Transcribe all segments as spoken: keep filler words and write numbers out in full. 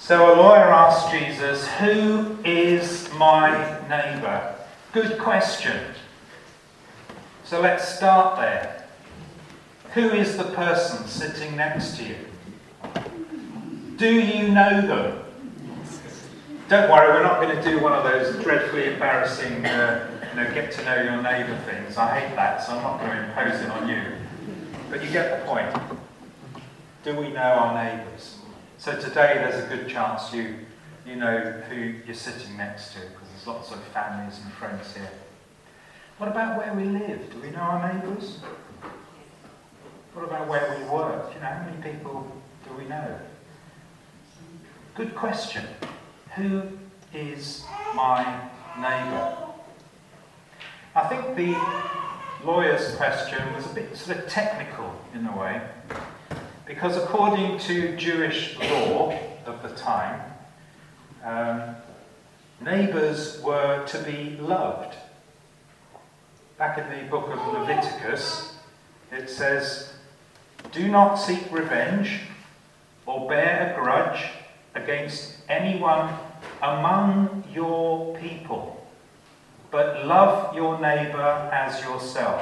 So a lawyer asked Jesus, "Who is my neighbour?" Good question. So let's start there. Who is the person sitting next to you? Do you know them? Don't worry, we're not going to do one of those dreadfully embarrassing, uh, you know, get to know your neighbour things. I hate that, so I'm not going to impose it on you. But you get the point. Do we know our neighbours? So today there's a good chance you you know who you're sitting next to, because there's lots of families and friends here. What about where we live? Do we know our neighbours? What about where we work? You know, how many people do we know? Good question. Who is my neighbour? I think the lawyer's question was a bit sort of technical in a way, because according to Jewish law of the time, um, neighbours were to be loved. Back in the book of Leviticus, it says, "Do not seek revenge or bear a grudge against anyone among your people, but love your neighbour as yourself."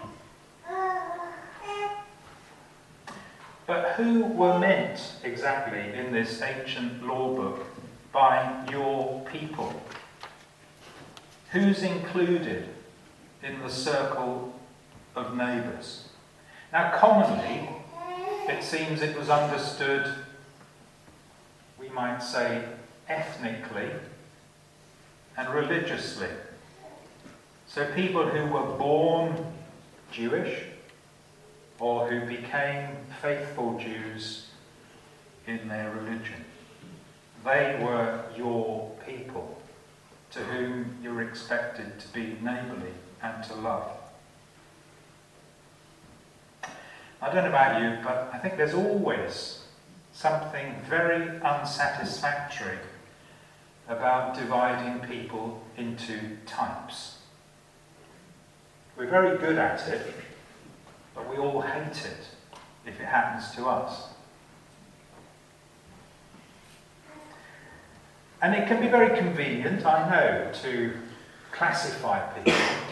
But who were meant exactly in this ancient law book by your people? Who's included in the circle of neighbours? Now, commonly, it seems it was understood, we might say, ethnically and religiously. So people who were born Jewish or who became faithful Jews in their religion, they were your people, to whom you were expected to be neighbourly and to love. I don't know about you, but I think there's always something very unsatisfactory about dividing people into types. We're very good at it, but we all hate it if it happens to us. And it can be very convenient, I know, to classify people.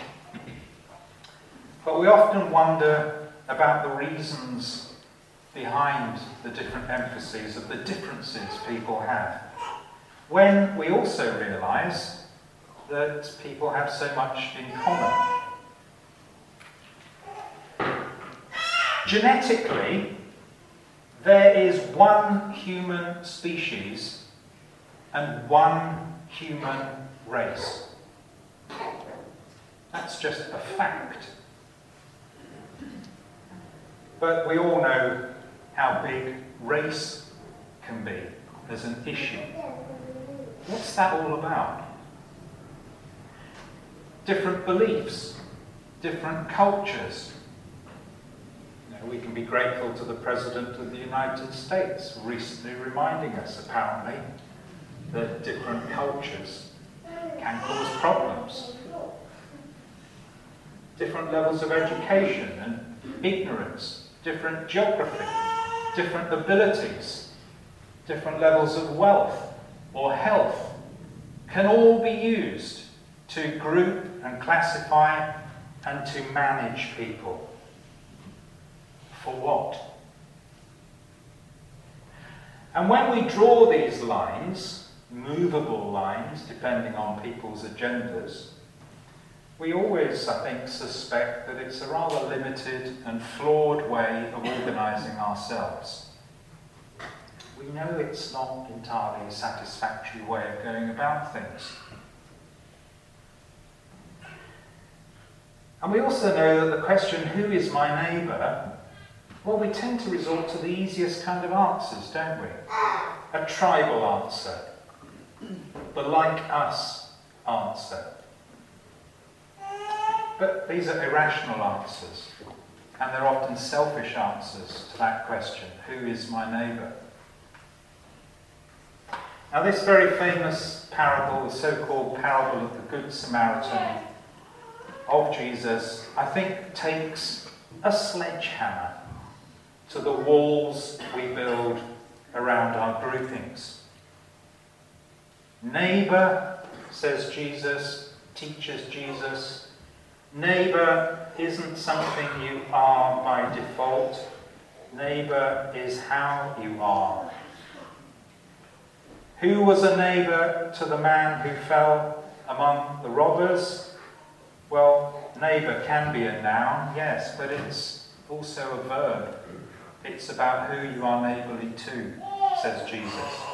But we often wonder about the reasons behind the different emphases of the differences people have, when we also realise that people have so much in common. Genetically, there is one human species and one human race. That's just a fact. But we all know how big race can be as an issue. What's that all about? Different beliefs, different cultures. You know, we can be grateful to the President of the United States recently reminding us, apparently, that different cultures can cause problems. Different levels of education and ignorance, different geography, different abilities, different levels of wealth or health can all be used to group and classify and to manage people. For what? And when we draw these lines, movable lines, depending on people's agendas, we always, I think, suspect that it's a rather limited and flawed way of organising ourselves. We know it's not entirely a satisfactory way of going about things. And we also know that the question, who is my neighbour? Well, we tend to resort to the easiest kind of answers, don't we? A tribal answer. The like us answer. But these are irrational answers, and they're often selfish answers to that question, who is my neighbour? Now, this very famous parable, the so-called parable of the Good Samaritan of Jesus, I think takes a sledgehammer to the walls we build around our groupings. Neighbour, says Jesus, teaches Jesus. Neighbour isn't something you are by default. Neighbour is how you are. Who was a neighbour to the man who fell among the robbers? Well, neighbour can be a noun, yes, but it's also a verb. It's about who you are neighbourly to, says Jesus.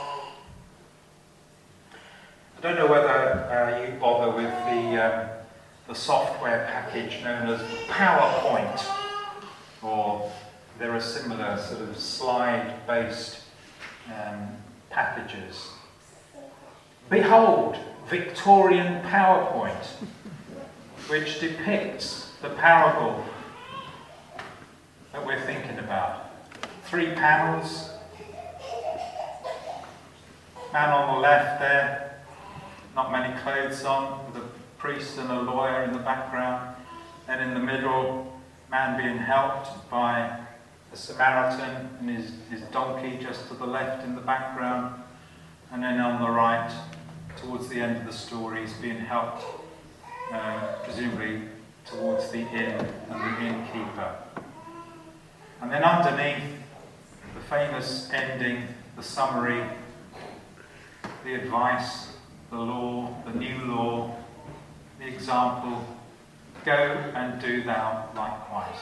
I don't know whether uh, you bother with the, um, the software package known as PowerPoint, or there are similar sort of slide-based um, packages. Behold, Victorian PowerPoint, which depicts the parable that we're thinking about. Three panels. Man on the left there, not many clothes on, with a priest and a lawyer in the background. Then in the middle, man being helped by a Samaritan and his, his donkey just to the left in the background. And then on the right, towards the end of the story, he's being helped, uh, presumably towards the inn and the innkeeper. And then underneath, the famous ending, the summary, the advice, the law, the new law, the example, go and do thou likewise.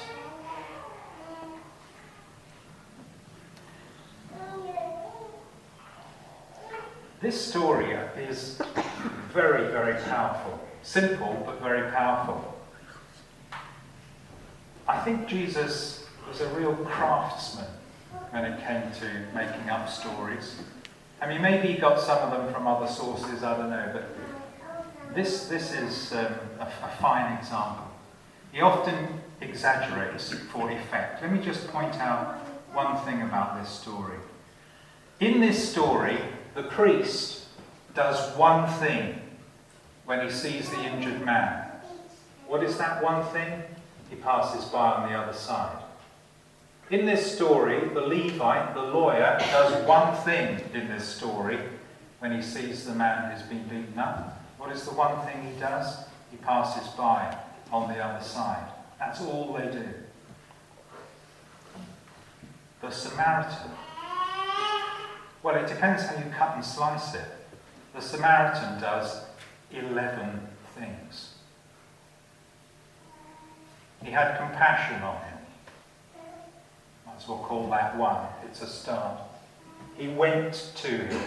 This story is very, very powerful. Simple, but very powerful. I think Jesus was a real craftsman when it came to making up stories. I mean, maybe he got some of them from other sources, I don't know, but this, this is um, a, a fine example. He often exaggerates for effect. Let me just point out one thing about this story. In this story, the priest does one thing when he sees the injured man. What is that one thing? He passes by on the other side. In this story, the Levite, the lawyer, does one thing in this story when he sees the man who's been beaten up. What is the one thing he does? He passes by on the other side. That's all they do. The Samaritan, well, it depends how you cut and slice it. The Samaritan does eleven things. He had compassion on him. Might as well call that one. It's a start. He went to him.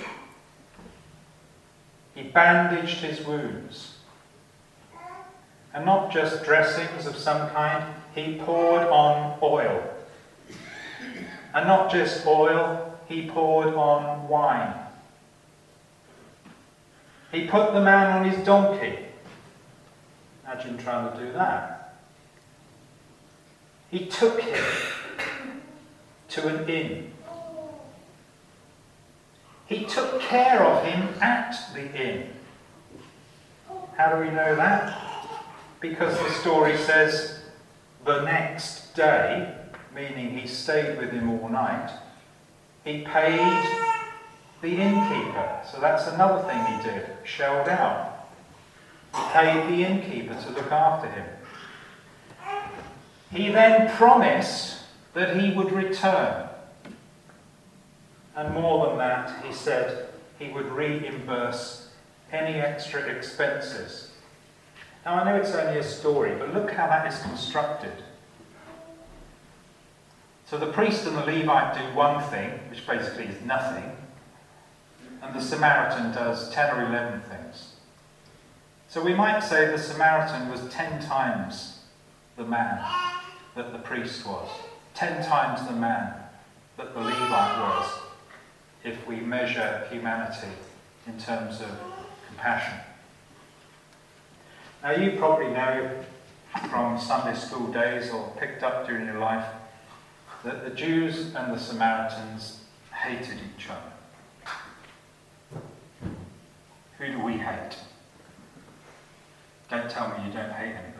He bandaged his wounds. And not just dressings of some kind, he poured on oil. And not just oil, he poured on wine. He put the man on his donkey. Imagine trying to do that. He took him to an inn. He took care of him at the inn. How do we know that? Because the story says the next day, meaning he stayed with him all night, he paid the innkeeper. So that's another thing he did, shelled out. He paid the innkeeper to look after him. He then promised that he would return. And more than that, he said he would reimburse any extra expenses. Now, I know it's only a story, but look how that is constructed. So the priest and the Levite do one thing, which basically is nothing, and the Samaritan does ten or eleven things. So we might say the Samaritan was ten times the man that the priest was, ten times the man that the Levite was, if we measure humanity in terms of compassion. Now, you probably know from Sunday school days or picked up during your life that the Jews and the Samaritans hated each other. Who do we hate? Don't tell me you don't hate anybody.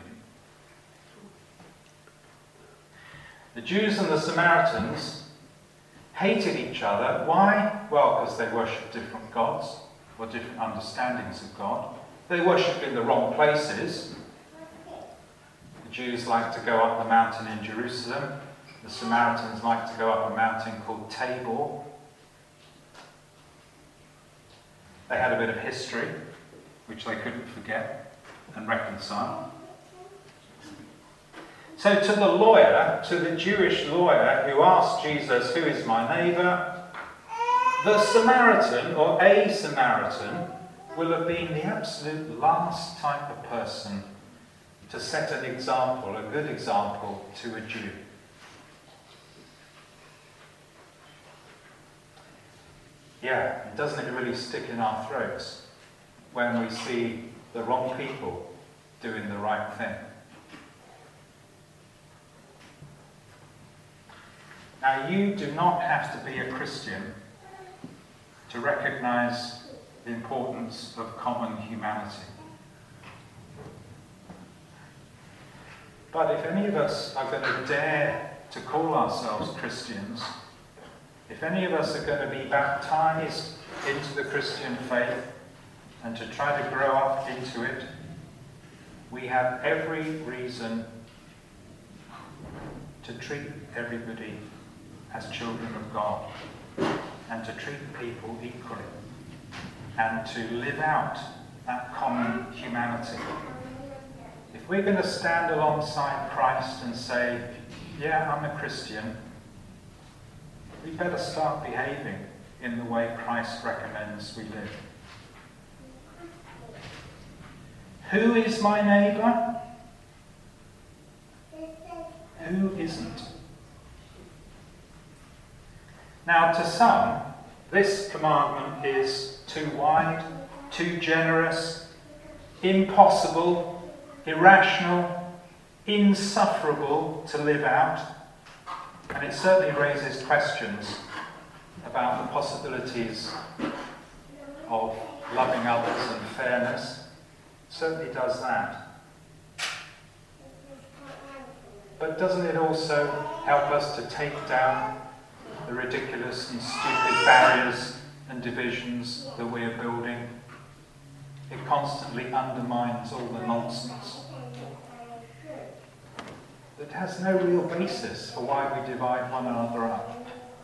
The Jews and the Samaritans hated each other. Why? Well, because they worshipped different gods, or different understandings of God. They worship in the wrong places. The Jews like to go up the mountain in Jerusalem. The Samaritans like to go up a mountain called Tabor. They had a bit of history, which they couldn't forget and reconcile. So to the lawyer, to the Jewish lawyer who asked Jesus, "Who is my neighbour?" the Samaritan, or a Samaritan, will have been the absolute last type of person to set an example, a good example, to a Jew. Yeah, doesn't it really stick in our throats when we see the wrong people doing the right thing? Now, you do not have to be a Christian to recognise the importance of common humanity. But if any of us are going to dare to call ourselves Christians, if any of us are going to be baptised into the Christian faith and to try to grow up into it, we have every reason to treat everybody as children of God and to treat people equally and to live out that common humanity. If we're going to stand alongside Christ and say, yeah, I'm a Christian, we better start behaving in the way Christ recommends we live. Who is my neighbour? Who isn't? Now, to some, this commandment is too wide, too generous, impossible, irrational, insufferable to live out. And it certainly raises questions about the possibilities of loving others and fairness. It certainly does that. But doesn't it also help us to take down the ridiculous and stupid barriers and divisions that we are building? It constantly undermines all the nonsense that has no real basis for why we divide one another up.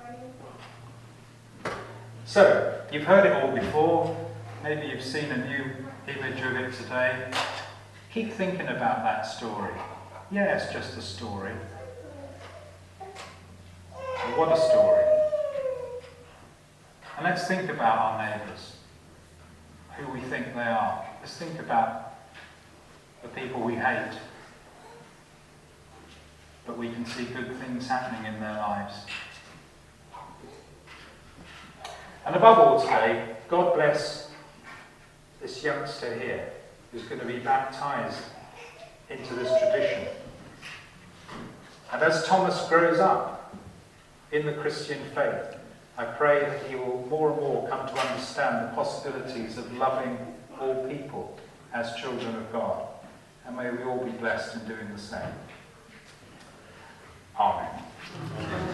So, you've heard it all before. Maybe you've seen a new image of it today. Keep thinking about that story. Yeah, it's just a story. But what a story. And let's think about our neighbours, who we think they are. Let's think about the people we hate, but we can see good things happening in their lives. And above all today, God bless this youngster here who's going to be baptised into this tradition. And as Thomas grows up in the Christian faith, I pray that he will more and more come to understand the possibilities of loving all people as children of God. And may we all be blessed in doing the same. Amen.